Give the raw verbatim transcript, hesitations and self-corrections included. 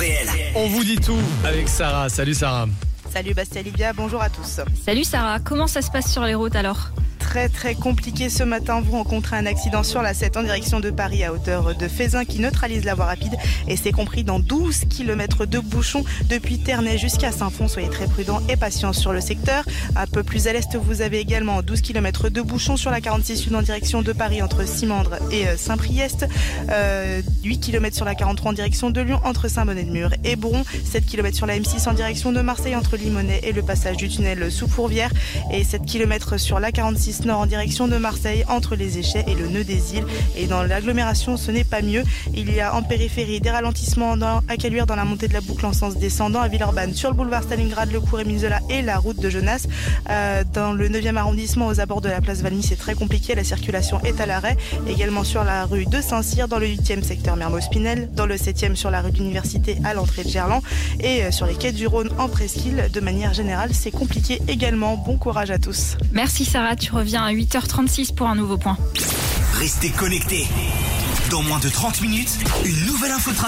réel. On vous dit tout avec Sarah. Salut Sarah. Salut Bastien Livia, bonjour à tous. Salut Sarah, comment ça se passe sur les routes alors ? Très très compliqué ce matin, vous rencontrez un accident sur la sept en direction de Paris à hauteur de Fézin qui neutralise la voie rapide et c'est compris dans douze kilomètres de bouchons depuis Ternay jusqu'à Saint-Fond. Soyez très prudents et patients sur le secteur. Un peu plus à l'est, vous avez également douze kilomètres de bouchons sur la quarante-six sud en direction de Paris entre Simandre et Saint-Priest. Euh, huit kilomètres sur la quarante-trois en direction de Lyon entre Saint-Bonnet-de-Mur et Bron. sept kilomètres sur la M six en direction de Marseille entre Limonest et le passage du tunnel sous Fourvière. Et sept kilomètres sur la quarante-six nord en direction de Marseille entre les Échets et le nœud des îles. Et dans l'agglomération, ce n'est pas mieux. Il y a en périphérie des ralentissements dans, à Caluire dans la montée de la boucle en sens descendant, à Villeurbanne sur le boulevard Stalingrad, le cours Émile Zola et la route de Genasse. Euh, dans le neuvième arrondissement, aux abords de la place Valmy, c'est très compliqué. La circulation est à l'arrêt. Également sur la rue de Saint-Cyr, dans le huitième secteur Mermoz-Pinel, dans le septième sur la rue de l'Université à l'entrée de Gerland et sur les quais du Rhône en presqu'île. De manière générale, c'est compliqué également. Bon courage à tous. Merci Sarah, tu reviens à huit heures trente-six pour un nouveau point. Restez connectés. Dans moins de trente minutes, une nouvelle info trafic.